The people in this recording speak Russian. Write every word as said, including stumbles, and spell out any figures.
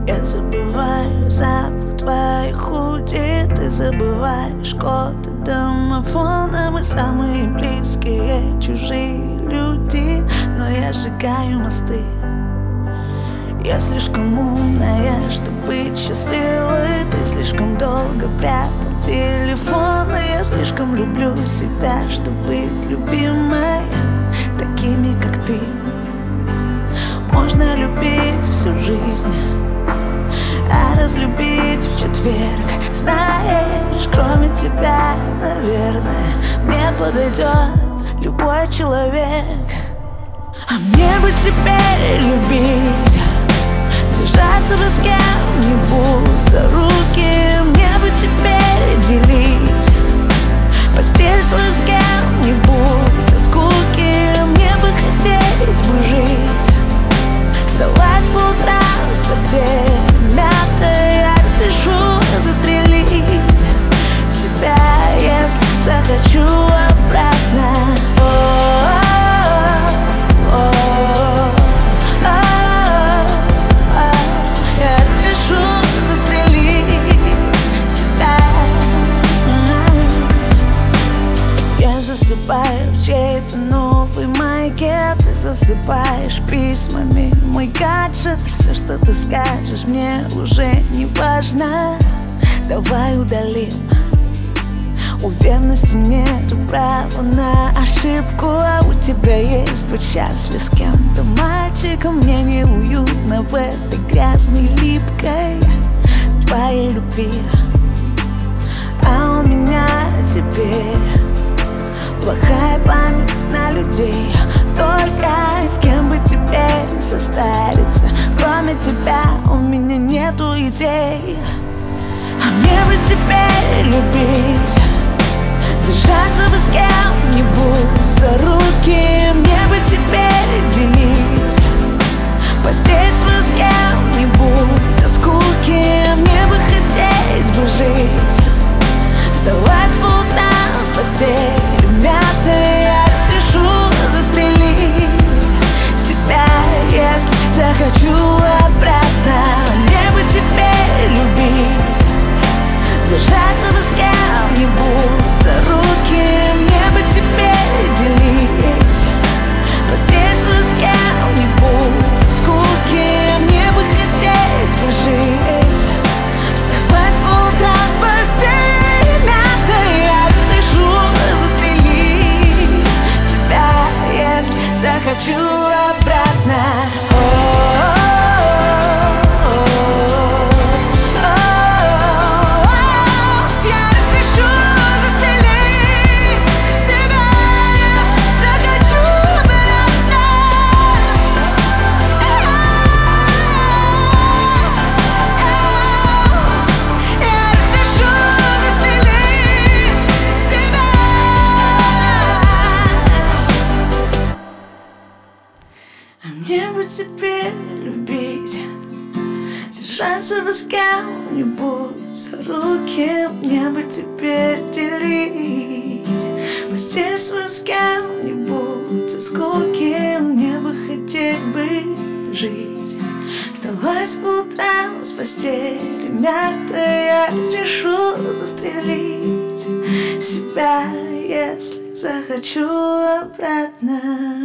Я забываю запах твоих уди, ты забываешь коды домофона. Мы самые близкие, чужие люди, но я сжигаю мосты. Я слишком умная, чтобы быть счастливой. Ты слишком долго прятал телефон, и я слишком люблю себя, чтобы быть любимой такими, как ты. Можно любить всю жизнь, а разлюбить в четверг. Знаешь, кроме тебя, наверное, мне подойдет любой человек. А мне бы теперь любить, держаться бы с кем-нибудь за руки. Мне бы теперь делить постель свою с кем-нибудь за скуки. Мне бы хотеть бы жить, вставать по утрам с постели мятой. Я разрешу застрелить себя, если захочу обратно. Засыпаю в чьей-то новой майке, ты засыпаешь письмами мой гаджет. Все, что ты скажешь, мне уже не важно. Давай удалим. У верности нету права на ошибку, а у тебя есть быть счастлив с кем-то мальчиком. Мне неуютно в этой грязной, липкой твоей любви. А у меня теперь плохая память на людей. Только с кем бы теперь состариться? Кроме тебя у меня нету идей. А мне бы теперь любить, держаться бы с кем-нибудь за руки. Мне бы теперь делить постель свою с кем-нибудь за скуки. Мне бы хотеть бы жить, вставать по утрам с постели мятой. Я разрешу застрелить себя, если захочу обратно. Мне бы теперь любить, держаться бы с кем-нибудь за руки. Мне бы теперь делить постель свою с кем-нибудь за скуки. Мне бы хотеть бы жить, вставать по утрам с постели мятой. Я разрешу застрелить себя, если захочу обратно. Мне бы теперь любить, держаться бы с кем-нибудь за руки. Мне бы теперь делить постель свою с кем-нибудь за скуки. Мне бы хотеть бы жить, вставать по утрам с постели мятой. Я разрешу застрелить себя, если захочу обратно.